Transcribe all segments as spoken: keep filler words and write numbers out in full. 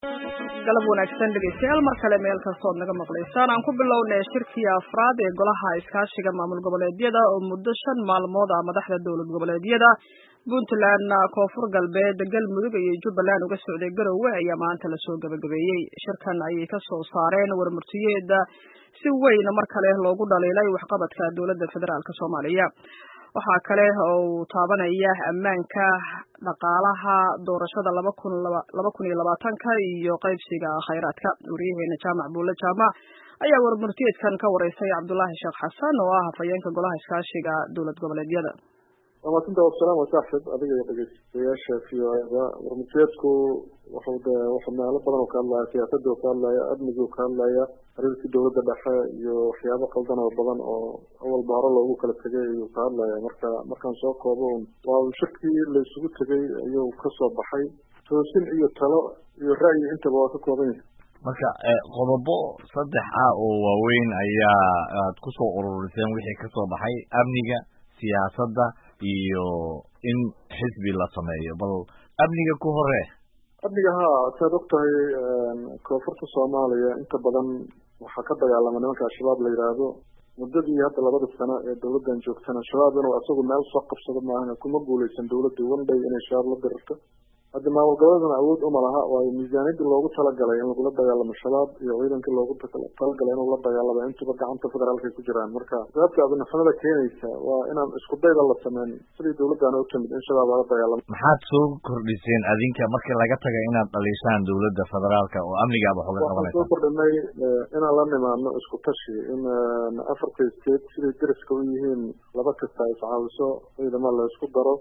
galab wanaagsan dhegeystayaal mar kale meel kastoo naga maqlaysaan aan ku bilownay shirkii afraad ee golaha iskaashiga maamul goboleedyada oo muddo shan maalmood ah madaxda dowlad goboleedyada Puntland, Koonfur Galbeed, Galmudug iyo Jubbaland uga socday Garowe ayaa maanta la soo gabagabeeyay. Shirkan ayay ka soo saareen warmartiyeeda si weyn mar kale loogu dhaleelay waxqabadka dowladda federaalka Soomaaliya. Waxa kale oo taabanaya ammaanka dhaqaalaha doorashada laba kun iyo labaatan iyo qaybsiga khayraadka. Wariyaheena Jaamac Buule Jaamac ayaa warmartiyeedkan ka wareysay Cabdullaahi Sheekh Xasan oo ah hafayeenka golaha iskaashiga dowlad goboleedyada. wamaasanta wasalaam wasaaxib adiga iyo dhegeystayaasha v o a warmartiyeedku wuxuu de wuxuu meelo badan oo ka hadlaya siyaasadda oo ka hadlaya amniga oo ka hadlaya xiriirkii dowladda dhexe iyo waxyaabo qaldan oo badan oo awalba hore loogu kala tegay ayuu ka hadlaya marka markaan soo koobo waa shirkii la isugu tegay ayuu kasoo baxay toosin iyo talo iyo ra'yi intaba waa ka kooban yahay marka qodobo saddex ah oo waaweyn ayaa aad ku soo ururiseen wixii ka soo baxay amniga siyaasadda iyo in xisbi la sameeyo bal amniga ku hore amniga ha saad ogtahay koonfurta Soomaaliya inta badan waxaa ka dagaalama nimanka al-shabaab la yiraahdo muddadii hadda labada sano ee dowladdan joogtana shabaab inuu asagu meel soo qabsado maahan kuma guuleysan dowladda one day inay shabaab la dirto hadda maamul goboleedna awood uma laha waayo miisaaniyadii loogu talagalay in lagula dagaalamo shabaab iyo ciidankii loogu talagalay inuu la dagaalamo intuba gacanta federaalka ay ku jiraan marka sababta abinaxnimada keenaysa waa inaan isku dayda la sameyn sidii dowladdan u timid in shabaab laga dagaalamo maxaad soo kordhiseen adinka markii laga tagay inaad dhalishaan dowladda federaalka oo amniga wax uga qabanaysa soo kordhinay inaan la nimaadno isku tashi in afarta state sidii deriska u yihiin laba kasta ay caawiso ciidamo la isku daro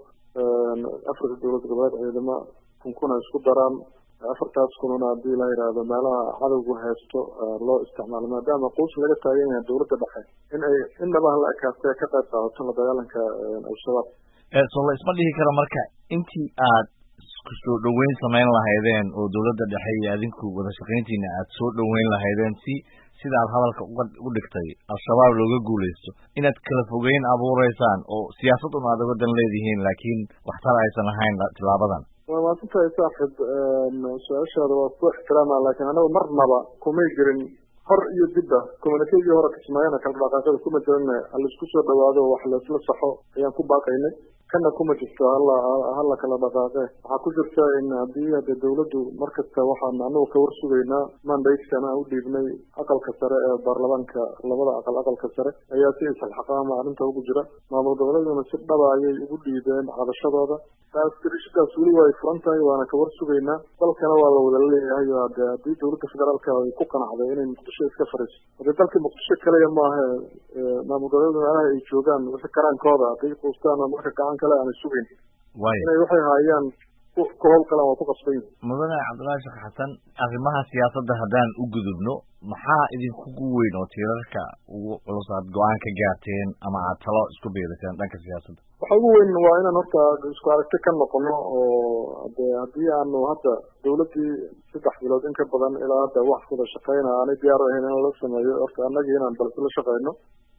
afarta dowlad goboleed ciidamo kunkuna isku daraan afartaas kununa haddii la yidhaahdo meelaha cadowgu haysto loo isticmaalo maadaama quus laga taagan yahay dowladda dhexe in ay indhabaha la ekaastay ka qayb qaadato la dagaalanka al-shabaab soo la isma dhihi karo marka intii aad isku soo dhoweyn samayn lahaydeen oo dowladda dhexe iyo adinku wada shaqayntiina aad soo dhoweyn lahaydeen si sida aad hadalka u dhigtay al-shabaab looga guuleysto inaad kala fogeyn abuureysaan oo siyaasad un aad uga dan leedihiin laakiin waxtar aysan ahayn tilaabadan waa maasanta saaxib su-aashaada waa ku ixtiraama laakiin anagu marnaba kumay jirin hor iyo dibba communitigii hore kismaayana kala dhaqaaqada kuma jirin halaisku soo dhawaado wax laisla saxo ayaan ku baaqaynay kana kuma jirto hala hala kala dhaqaaqe waxaa ku jirta in haddii hade dowladdu markasta waxaan anagu ka warsugaynaa mandateskana u dhiibnay aqalka sare ee baarlamaanka labada aqal aqalka sare ayaa si isalxaqaama arrinta ugu jira maamul goboleeduna si dhaba ayay ugu dhiibeen cabashadooda taas dirishadaas weli waa ay furan tahay waana ka warsugaynaa dalkana waa la wada leeyahay hade haddii dowladda federaalka ay ku qanacday inay muqdisho iska fariiso hadii dalkii muqdisho kaliya maaha maamul goboleed meelaha ay joogaan wixii karaankooda hadday quustaan marka gacan kale aan sugayn inay waxay haayaan ku howlgalaan waa ku qasban yihin mudane Cabdullaahi Sheekh Xasan arrimaha siyaasadda haddaan u gudubno maxaa idinkugu weyn oo tiirarka ugu culus aad go-aan ka gaarteen ama aad talo isku beeriseen dhanka siyaasadda waxa ugu weyn waa inaan horta isku aragti ka noqono oo de haddii aanu hadda dowladdii saddex bilood in ka badan ilaa hadda wax wada shaqeyna aanay diyaar ahayn in la sameeyo horta annagii inaan balse la shaqeyno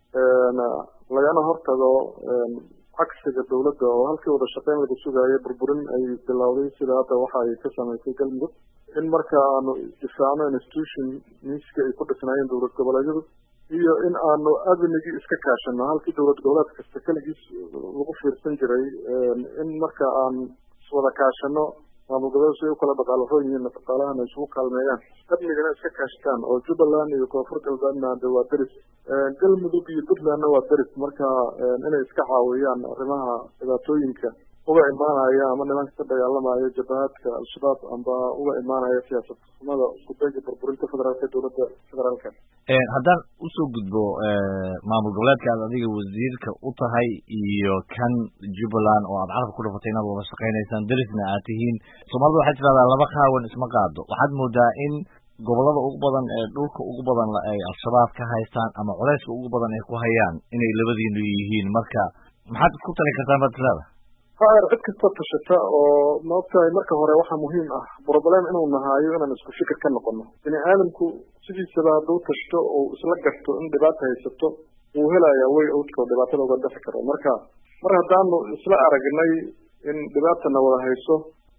lagana hortago cagsiga dowladda oo halkii wada shaqeyn laga sugaayay burburin ay bilowday sida hadda waxa ay ka samaysay galmudug in marka aanu difaacno institution miiska ay ku dhisnaayeen dowlad goboleedyadu iyo in aanu amnigii iska kaashano halkii dowlad goboleed kasta keligiis lagu fiirsan jiray in marka aan iswada kaashano maamul goboleed si ay u kala dhaqaalaroon yihiin dhaqaalahana isugu kaalmeeyaan amnigana iska kaashtaan oo Jubbaland iyo Koonfur Galbeedna hadda waa deris galmudug iyo Puntlandna waa deris marka inay iska caawiyaan arrimaha dhibaatooyinka uga imaanaya ama nimanka ka dagaalamaya jabhadka al-shabaab amba uga imaanaya siyaasad xumada isku dayga burburinta federaalka dowladda federaalka haddaan usoo gudbo maamul goboleedka aad adiga wasiirka u tahay iyo kan Jubbaland oo aad carabka ku dhafatay inaad wada shaqaynaysaan derisna aad tihiin Soomaalidu waxay tiraahdaa laba qaawan isma qaado waxaad moodaa in gobolada ugu badan ee dhulka ugu badan ay al-shabaab ka haystaan ama culayska ugu badan ay ku hayaan inay labadiinu yihiin marka maxaad isku tali kartaan baad tiraahdaa faair cid kasta tashata oo maogtahay marka hore waxaa muhiim ah problem inuu nahaayo inaan isku fikir ka noqono bini aadamku sidiisaba hadduu tashto oo isla garto in dhibaata haysato wuu helayaa way outko dhibaatada uga dafi karo marka mar haddaanu isla aragnay in dhibaatana wada hayso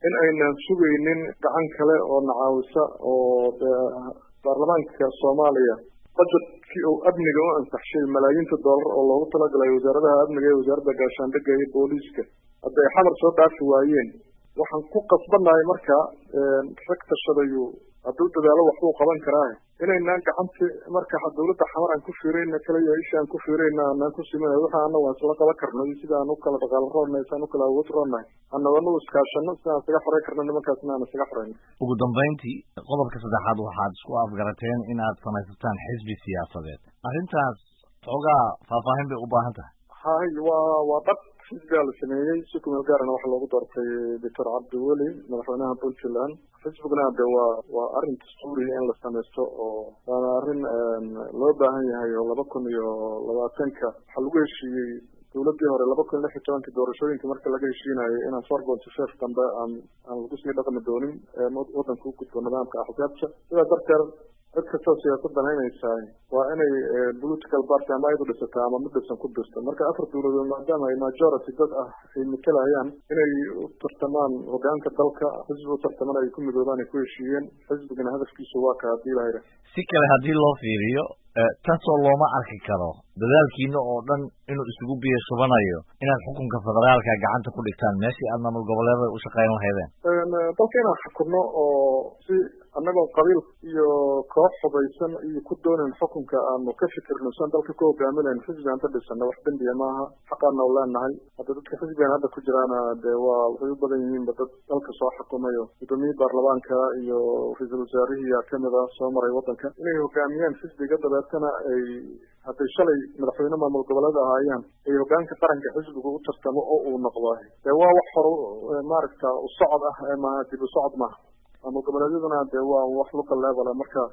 in aynan sugaynin gacan kale oo nacaawisa oo baarlamaanka Soomaaliya budgetkii oo amniga u ansaxshay malaayiinta dollar oo loogu talagalay wasaaradaha amniga iyo wasaaradda gaashaandhigga iyo booliiska hadday xamar soo dhaafi waayeen waxaan ku qasbanahay marka rag tashadayu hadduu dadaalo waxbuu qaban karaa inaynaan gacanti marka dawladda xamar aan ku fiirayna kaliya isha aan ku fiirayna aan ku simanay waxa aan waa isla qaban karno sida aan u kala dhaqaal roonay saan u kala awood roonay annagoo iskaashano sida aan isaga xoray karno nimankaasna aan isaga xorayno ugu dambeyntii qodobka saddexaad waxaad isku afgarateen inaad samaysataan xisbi siyaasadeed arrintaas xogaa faahfaahin bay u baahan tahay hay waa waa dad xisbiga la sameeyey si ku meel gaarana waxa loogu doortay doctor cabdiweli madaxweynaha puntland xisbiguna de waa waa arrin dastuuri in la samaysto oo waana arrin loo baahan yahay oo laba kun iyo labaatanka waxaa lagu heshiiyey dawladdii hore laba kun lix iyo tobanka doorashooyinka marka laga heshiinayo inaan four point five dambe aan aan lagu sii dhaqmi doonin waddanka u gudbo nidaamka axsaabta sidaa darteed cid kastoo siyaasadda haynaysaa waa inay political party ama ayadu dhisataa ama mid dhisan ku dirto marka afar dawladood maadaama ay majority dad ah ay matalayaan inay u tartamaan hogaanka dalka xisbi u tartaman ay ku midoobaan ay ku heshiiyeen xisbigana hadafkiisu waa ka haddii la yidhaah si kale haddii loo fiiriyo taasoo looma arki karo dadaalkiina oo dhan inuu isugu biyo shubanayo inaad xukunka federaalka gacanta ku dhigtaan meeshii aad maamul goboleedada u shaqeyn lahaydeen dalka inaan xukunno oo si annagoo qabiil iyo koox hubaysan iyo ku doonayn xukunka aanu ka fikirno saan dalka ku hogaaminayn xisbi aan ka dhisana wax dembiya maaha xaqaana u leenahay hadda dadka xisbigan hadda ku jiraana dee waa waxay u badan yihiinba dad dalka soo xukumayo gudoomiyihii baarlamaanka iyo ra-iisul wasaarihii kamid ah soo maray waddanka inay hogaamiyaan xisbiga dabeetana ay hadday shalay madaxweyne maamul goboleed ahaayeen ay hogaanka qaranka xisbiga u tartamo oo uu noqdo dee waa wax hor maaragta u socod ah maaha dib u socod maaha maamul goboleedyaduna dee waa wax luqa leebala marka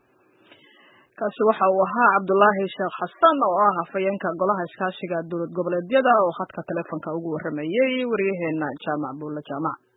kaasi waxa uu ahaa cabdulaahi sheekh xasan oo ah afhayeenka golaha iskaashiga dowlad goboleedyada oo khadka telefonka ugu waramayay wariyaheena jaamac buulle jaamac